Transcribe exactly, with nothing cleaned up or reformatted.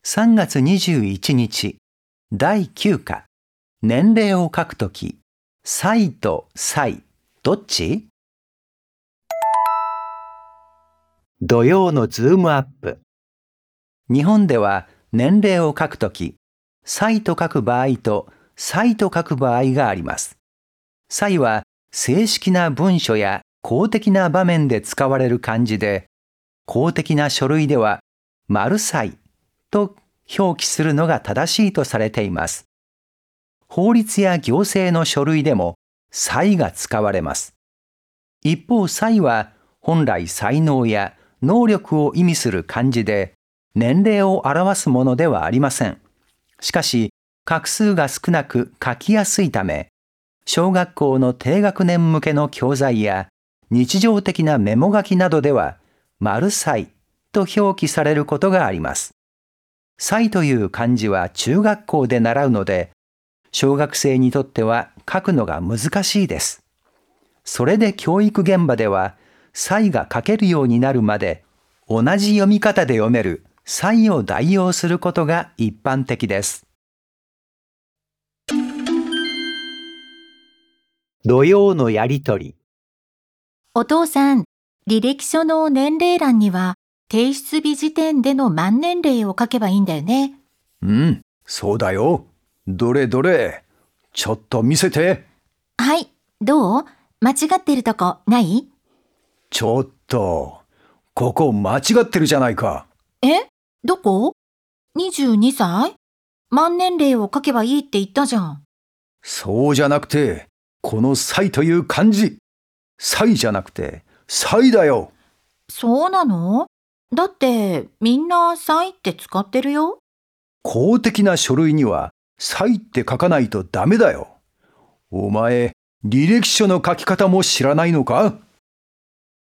さんがつにじゅういちにち、だいきゅうか、年齢を書くとき、歳と歳、どっち？土曜のズームアップ。日本では年齢を書くとき、歳と書く場合と歳と書く場合があります。歳は正式な文書や公的な場面で使われる漢字で、公的な書類では丸歳と表記するのが正しいとされています。法律や行政の書類でも歳が使われます。一方、歳は本来才能や能力を意味する漢字で、年齢を表すものではありません。しかし、画数が少なく書きやすいため、小学校の低学年向けの教材や日常的なメモ書きなどでは、丸歳と表記されることがあります。歳という漢字は中学校で習うので、小学生にとっては書くのが難しいです。それで教育現場では、歳が書けるようになるまで、同じ読み方で読める歳を代用することが一般的です。土曜のやりとり。 お父さん、履歴書の年齢欄には提出日時点での満年齢を書けばいいんだよね。 うん、そうだよ。どれどれ、ちょっと見せて。 はい、どう？間違ってるとこない？ ちょっと、ここ間違ってるじゃないか。 え？どこ？にじゅうにさい？満年齢を書けばいいって言ったじゃん。 そうじゃなくて、この歳という漢字。歳じゃなくて、歳だよ。 そうなの？だってみんな歳って使ってるよ。 公的な書類には歳って書かないとダメだよ。お前、履歴書の書き方も知らないのか？